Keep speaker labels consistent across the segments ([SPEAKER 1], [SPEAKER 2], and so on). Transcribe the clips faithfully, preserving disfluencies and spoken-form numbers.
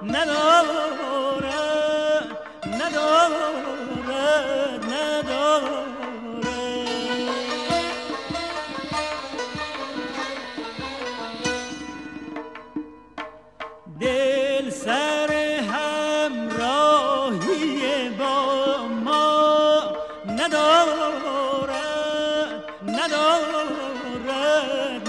[SPEAKER 1] ندارد ندارد ندارد. دل سر همراهی با ما ندارد ندارد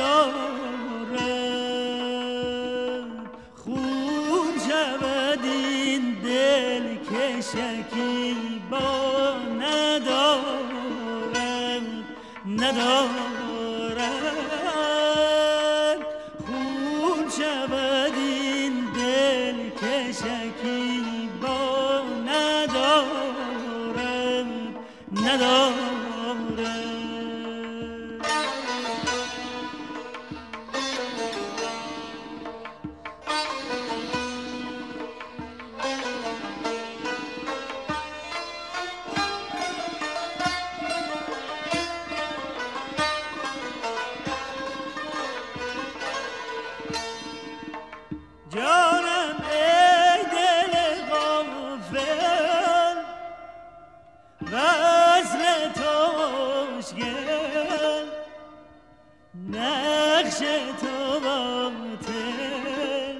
[SPEAKER 1] ندارد. خون شود این دل که شکیبا ندارد ندارد. خون شود این دل که شکیبا ندارد ندارد. جانم ای دل غافل وصل تو مشکل، نقش تو باطل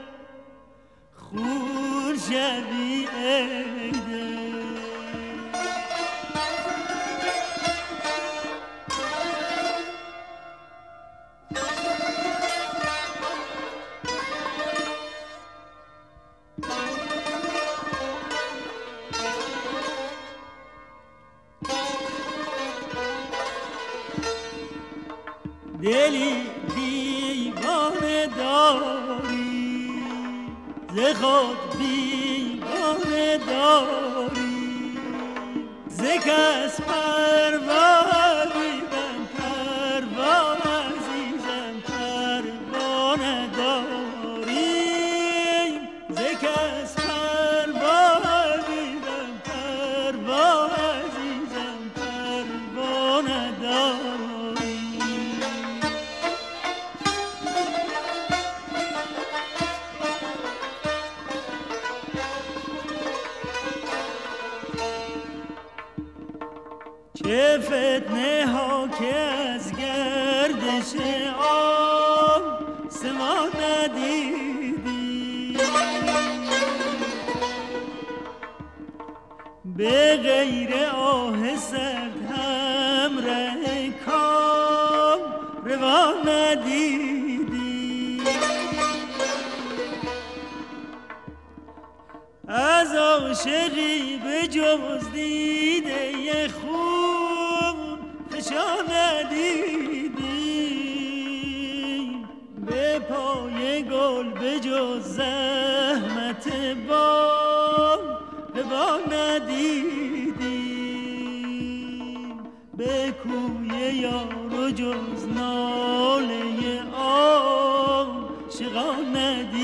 [SPEAKER 1] خون شوی ای دل. دلی دیوانه داری ز خود بیگانه داری، ز کس پروا دیدم پروا عزیزم پروا نداری، ز کس پروا دیدم پروا عزیزم پروا نداری. چه فتنه ها که از گردش آب سما ندیدی، به غیر آه سرد هم ره کام روا ندیدی. از عاشقی به جز دیده خوب فشان ندیدی، به پای گل به جز زحمت بام هوا ندیدی، به کوی یار و جز ناله عاشقان ندیدی.